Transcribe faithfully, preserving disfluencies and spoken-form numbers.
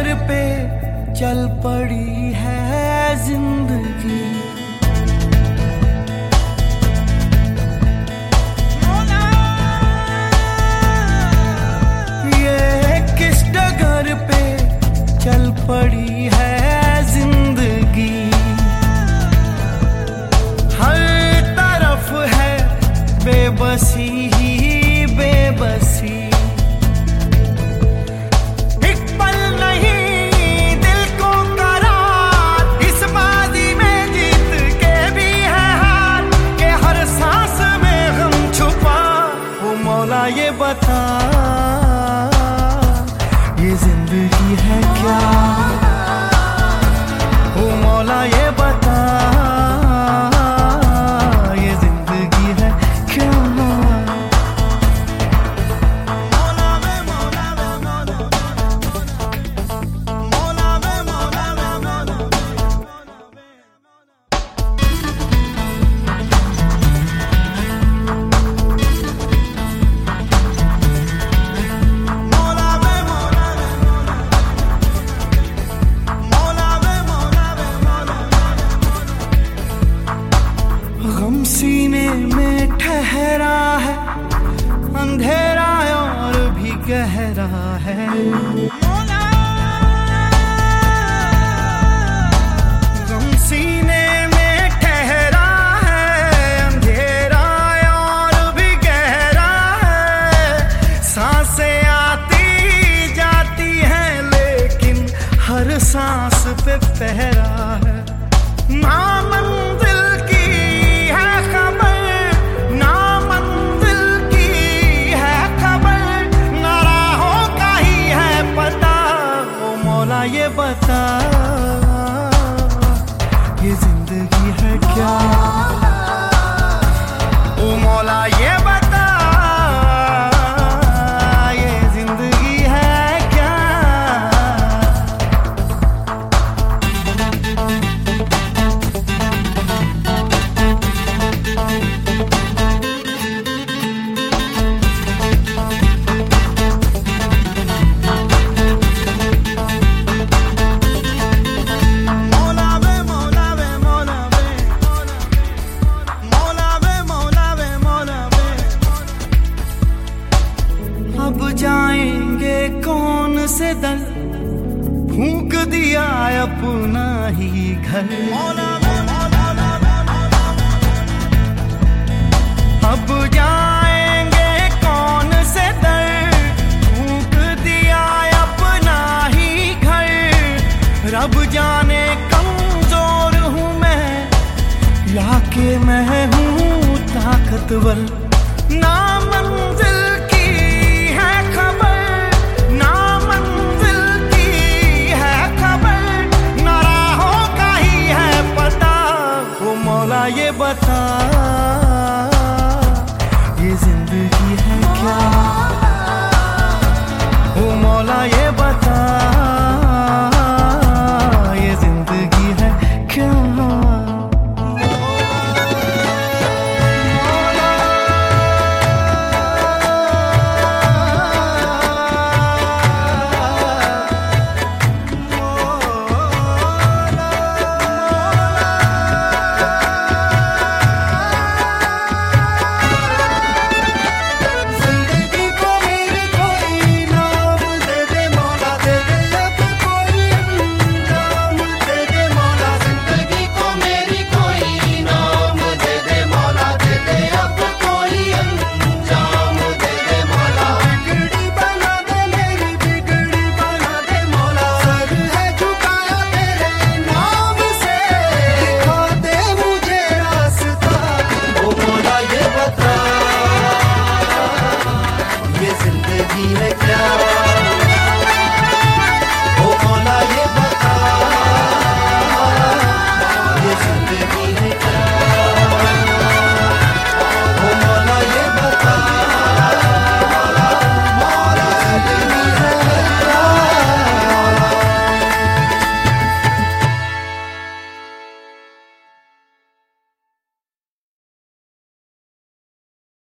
डगर पे चल पड़ी है जिंदगी। ये किस डगर पे चल पड़ी है जिंदगी। हर तरफ है बेबसी ही बेबसी। ये बता ये जिंदगी है क्या, ओ मौला ये बता ये जिंदगी है क्या। मौला वे मौला वे मौला मौला वे मौला वे मौला। गम सीने में ठहरा है, अंधेरा और भी गहरा है। गम सीने में ठहरा है, अंधेरा और भी गहरा है। सांसें आती जाती हैं लेकिन हर सांस पे पहरा है। ना मंजिल ये बता ये जिंदगी है क्या, ओ मौला ये बता ये जिंदगी है क्या। अब जाएंगे कौन से दल, फूंक दिया अपना ही घर। अब जाएंगे कौन से दल, फूंक दिया अपना ही घर। रब जाने कमजोर हूँ मैं या कि मैं हूँ ताकतवर।